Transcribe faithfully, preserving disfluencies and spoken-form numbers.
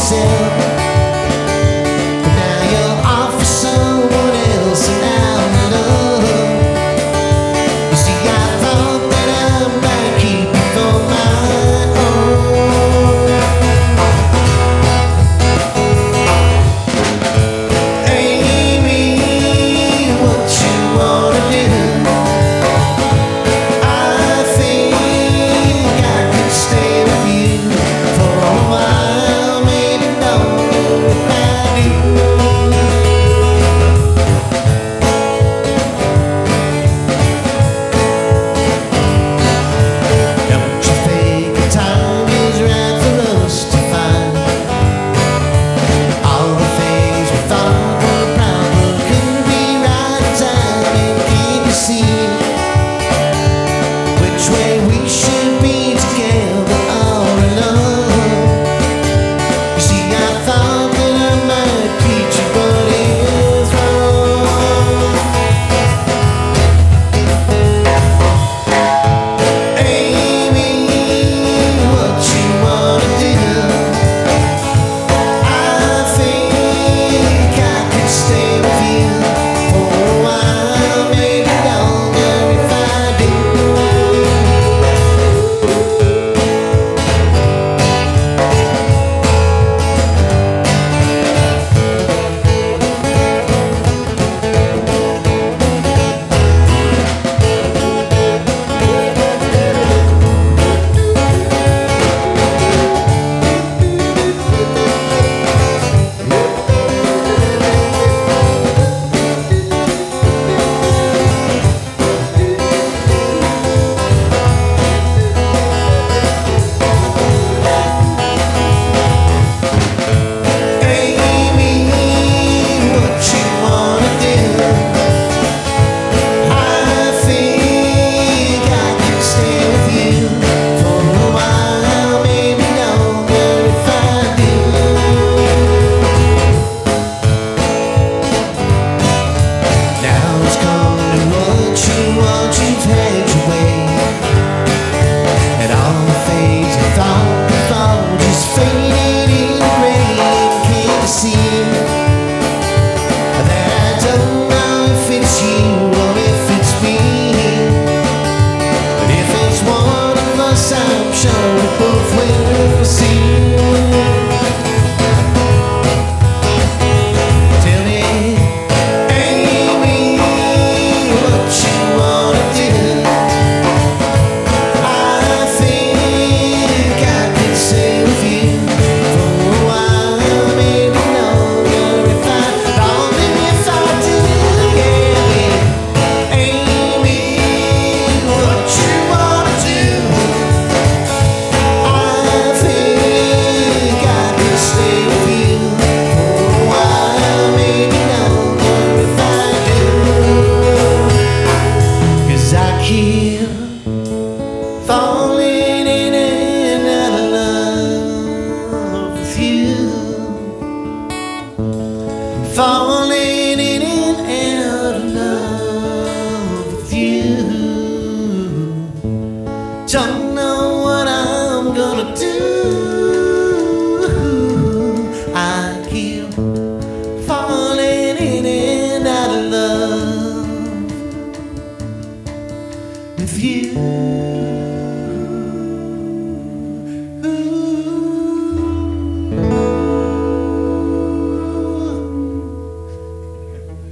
yourself. But now you're off for someone else and out in love. You see, I thought that I might keep you for my own. Amy, what you wanna do? I think I could stay with you for a while, maybe longer if I do. Don't you think the time is right for us to find all the things we thought were a problem couldn't be right in time? And can you see which way we should be together or alone? You see, I thought that I might teach you, but it's wrong. Amy, what you wanna do? I think I could stay with you for a while, maybe longer if I do. Amy, what you wanna do? I think I could stay with you for a while, maybe longer if I do. Now it's come to what you want, you've had your way, and all the things I thought we thought just faded in the rain. Can't you see that I don't know if it's you or if it's me? But if it's one of us, I'm sure we both will see. Tell me, Amy, what you wanna do? I think I could stay with you for a while, maybe longer if I, longer if I do. Yeah, Amy, what you wanna do? I think I could stay with you for a while, maybe longer if I do. 'Cause I keep falling in and out of love with you, falling in and out of love with you. Don't know